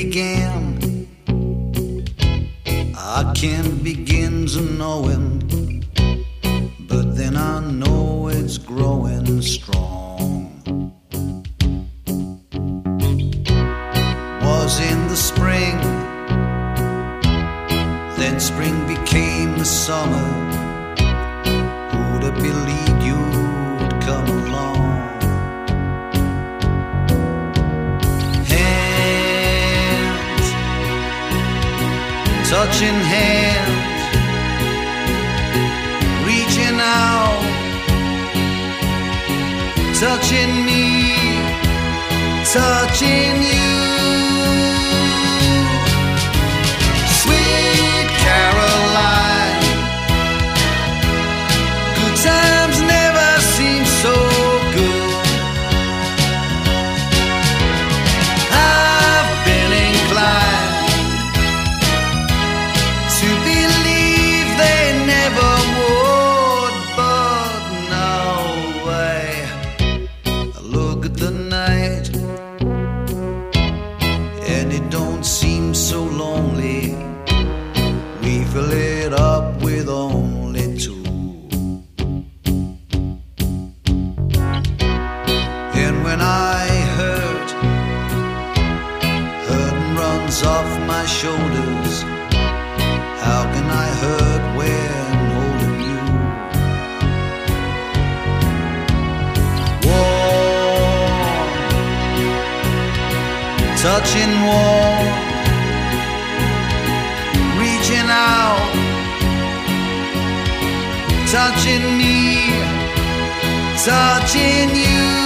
began. I can't begin to know him, but then I know it's growing strong. Was in the spring, then spring became the summer. Who'd have believed you'd come along? Hands, touching hands, reaching out, touching me, touching you. Sweet Caroline, good times never seem so good. I've been inclined to believe they never would, but now I look at the night and it don't seem so lonely. We fill it up with only two. And when I hurt, hurting runs off my shoulders. How can I hurt when holding you? Warm, touching warm, reaching out, touching me, touching you.